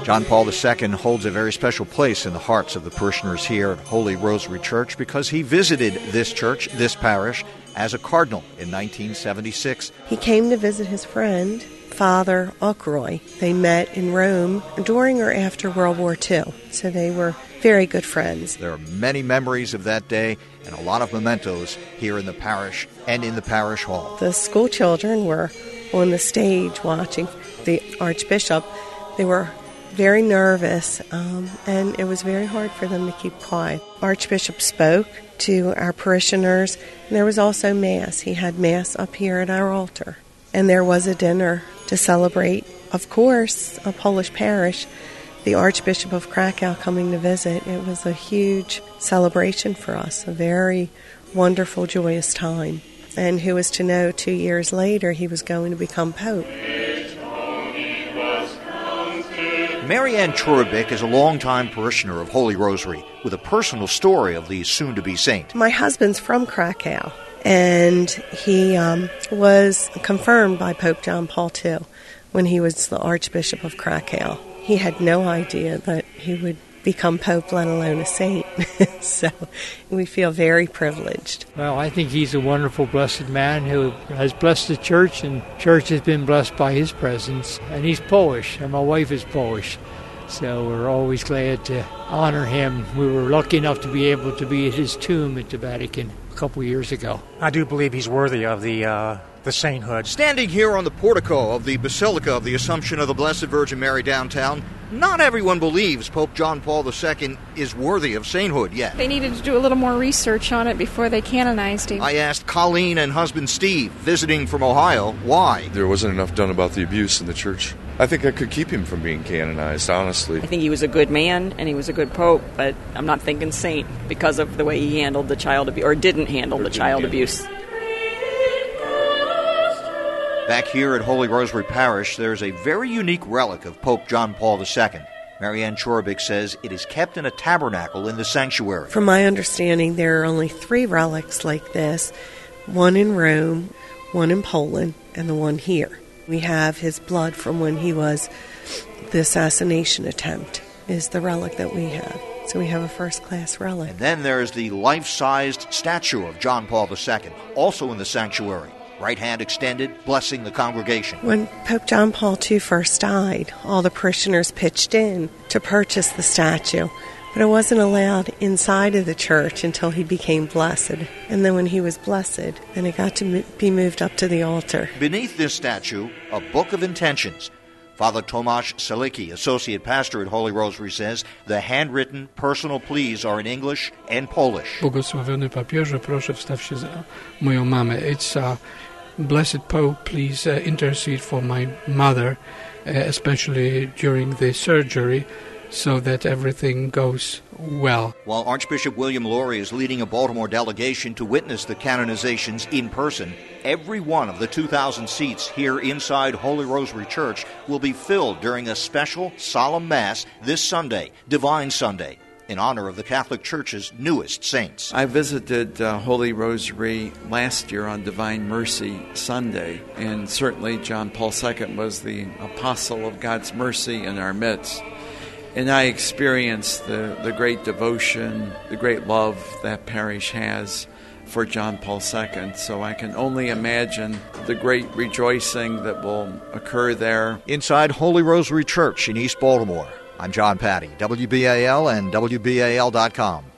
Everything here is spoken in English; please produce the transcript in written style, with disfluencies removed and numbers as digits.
John Paul II holds a very special place in the hearts of the parishioners here at Holy Rosary Church because he visited this church, this parish, as a cardinal in 1976. He came to visit his friend, Father Aukroy. They met in Rome during or after World War II, so they were very good friends. There are many memories of that day and a lot of mementos here in the parish and in the parish hall. The school children were on the stage watching the Archbishop. They were very nervous, and it was very hard for them to keep quiet. Archbishop spoke to our parishioners, and there was also Mass. He had Mass up here at our altar. And there was a dinner to celebrate, of course, a Polish parish, the Archbishop of Krakow coming to visit. It was a huge celebration for us, a very wonderful, joyous time. And who was to know 2 years later he was going to become Pope. Marianne Chorobik is a longtime parishioner of Holy Rosary with a personal story of the soon-to-be saint. My husband's from Krakow, and he was confirmed by Pope John Paul II when he was the Archbishop of Krakow. He had no idea that he would become Pope, let alone a saint. So we feel very privileged. Well, I think he's a wonderful, blessed man who has blessed the church, and church has been blessed by his presence. And he's Polish, and my wife is Polish. So we're always glad to honor him. We were lucky enough to be able to be at his tomb at the Vatican a couple of years ago. I do believe he's worthy of the sainthood. Standing here on the portico of the Basilica of the Assumption of the Blessed Virgin Mary downtown, not everyone believes Pope John Paul II is worthy of sainthood yet. They needed to do a little more research on it before they canonized him. I asked Colleen and husband Steve, visiting from Ohio, why. There wasn't enough done about the abuse in the church. I think I could keep him from being canonized, honestly. I think he was a good man and he was a good pope, but I'm not thinking saint because of the way he handled the child abuse, or didn't handle the child abuse. Back here at Holy Rosary Parish, there's a very unique relic of Pope John Paul II. Marianne Chorobik says it is kept in a tabernacle in the sanctuary. From my understanding, there are only 3 relics like this, one in Rome, one in Poland, and the one here. We have his blood from when he was the assassination attempt is the relic that we have. So we have a first-class relic. And then there's the life-sized statue of John Paul II, also in the sanctuary. Right hand extended, blessing the congregation. When Pope John Paul II first died, all the parishioners pitched in to purchase the statue, but it wasn't allowed inside of the church until he became blessed. And then when he was blessed, then it got to be moved up to the altar. Beneath this statue, a book of intentions. Father Tomasz Selicki, associate pastor at Holy Rosary, says the handwritten personal pleas are in English and Polish. Błogosławiony papieże, proszę wstaw się za moją mamę. It's Blessed Pope, please intercede for my mother, especially during the surgery, so that everything goes well. While Archbishop William Lori is leading a Baltimore delegation to witness the canonizations in person, every one of the 2,000 seats here inside Holy Rosary Church will be filled during a special solemn Mass this Sunday, Divine Sunday, in honor of the Catholic Church's newest saints. I visited Holy Rosary last year on Divine Mercy Sunday, and certainly John Paul II was the apostle of God's mercy in our midst. And I experienced the great devotion, the great love that parish has for John Paul II. So I can only imagine the great rejoicing that will occur there. Inside Holy Rosary Church in East Baltimore, I'm John Patty, WBAL and WBAL.com.